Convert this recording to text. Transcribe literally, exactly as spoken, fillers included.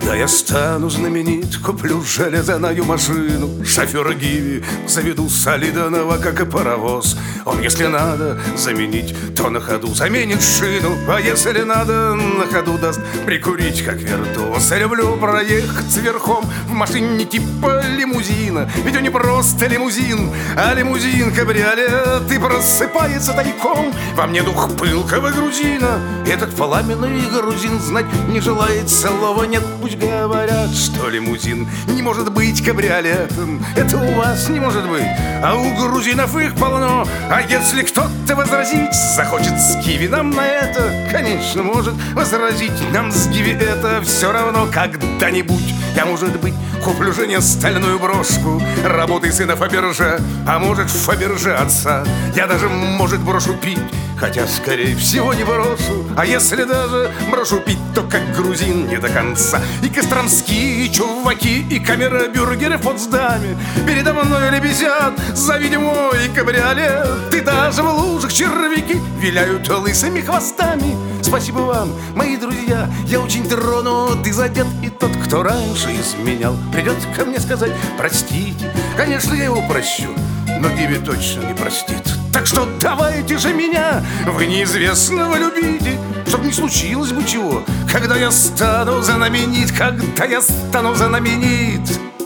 Когда я стану знаменит, куплю железную машину, шофера Гиви заведу солидного, как и паровоз. Он, если надо заменить, то на ходу заменит шину, а если надо, на ходу даст прикурить, как виртуоз. Я люблю проехать верхом в машине типа лимузина, ведь он не просто лимузин, а лимузин-кабриолет. И просыпается тайком во мне дух пылкого грузина. Этот пламенный грузин знать не желает, слова нет. Пусть говорят, что лимузин не может быть кабриолетом. Это у вас не может быть, а у грузинов их полно. А если кто-то возразить захочет с Гиви нам на это, конечно, может возразить нам с Гиви это все равно. Когда-нибудь я, может быть, куплю жене стальную брошку работы сына Фаберже, а может, Фаберже отца. Я даже, может, брошу пить, хотя, скорее всего, не брошу. А если даже брошу пить, то как грузин не до конца. И костромские чуваки, и камера-бюргеры в Потсдаме передо мной лебезят, завидя мой кабриолет. И даже в лужах червяки виляют лысыми хвостами. Спасибо вам, мои друзья, я очень тронут и задет. И тот, кто раньше изменял, придет ко мне сказать простите. Конечно, я его прощу, но Гиви точно не простит. Так что давайте же меня, вы неизвестного любите, чтоб не случилось бы чего, когда я стану знаменит, когда я стану знаменит.